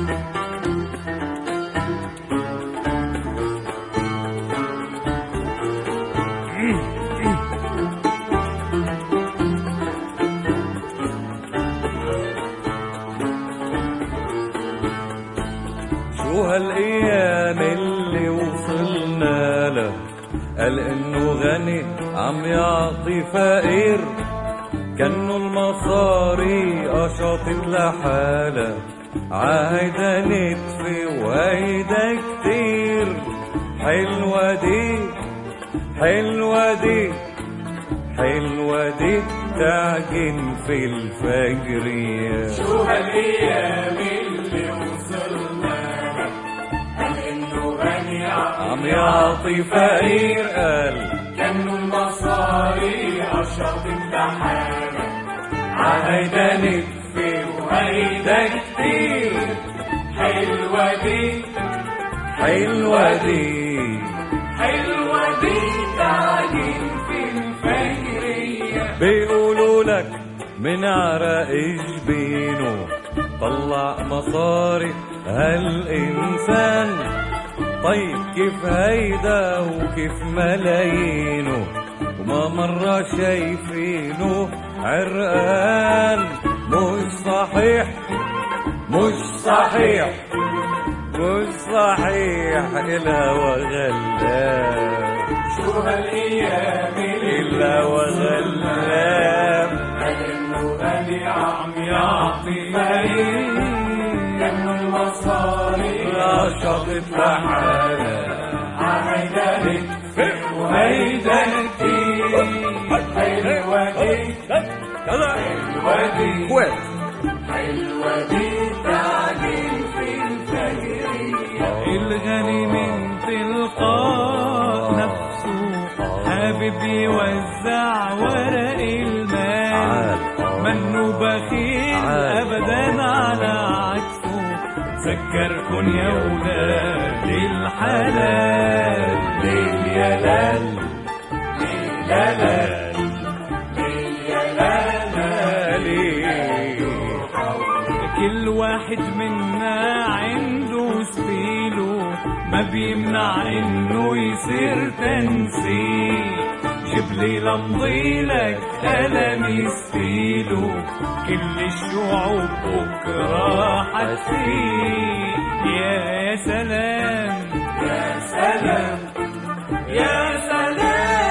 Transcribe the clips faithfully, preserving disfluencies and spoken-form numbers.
شو هالايام اللي وصلنا له، قال انه غني عم يعطي فقير، كانه المصاري قشطت لحالها، عهيدا نتفي وهيدا كتير. حلوة دي حلوة دي حلوة دي تعجن في الفجرية. شو هالايام اللي وصلنا له، قال انه غني عم يعطي فقير، قال كانه المصاري قشطت لحالها، عهيدا نتفي وهيدا كتير. حلوة دي حلوة دي حلوة دي تعجن في الفجرية. بيقولوا لك من عرق جبينه طلع مصاري هالإنسان. طيب كيف هيدا وكيف ملايينه وما مرة شايفينه عرقان؟ مش صحيح مش صحيح مش صحيح الهوى غلاب. شو هالايام إلا وغلاب، قال انه غني عم يعطي فقير، كانه المصاري قشطت لحالها، عهيدا نتفي وهيدا كتير. حلوة دي حلوة دي كويت حلوة دي تعجن في الفجرية. الغني من تلقاء نفسه حابب يوزع ورق المال، منه بخيل ابدا على عكسه. ذكركن يا ولاد الحلال، ليل يا لال ليل يا لال ليل يا لالي. كل واحد منا عنده ستيله، ما بيمنع انه يصير تنسيق. جبلي لمضيلك قلمي ستيله، كل الشعوب بكره حتفيق. يا سلام يا سلام يا سلام.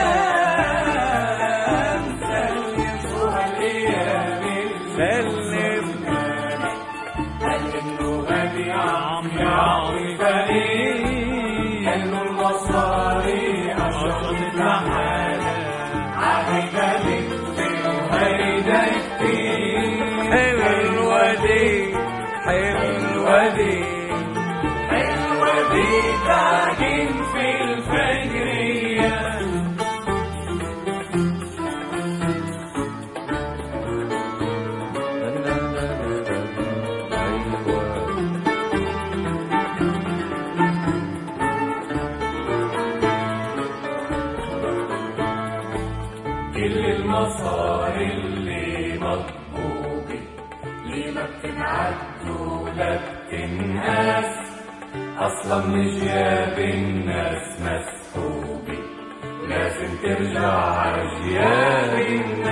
سلم شو هالايام سلم قال انه غني عم يعطي فقير، كانه المصاري قشطت لحالها، عهيدا نتفي وهيدا كتير. حلوة دي حلوة دي حلوة دي تعجن في الفجرية. كل المصاري اللي مطلوبة، اللي ما بتنعد ولا بتنقاس، أصلا من جياب الناس مسحوبة، لازم ترجع عجياب الناس.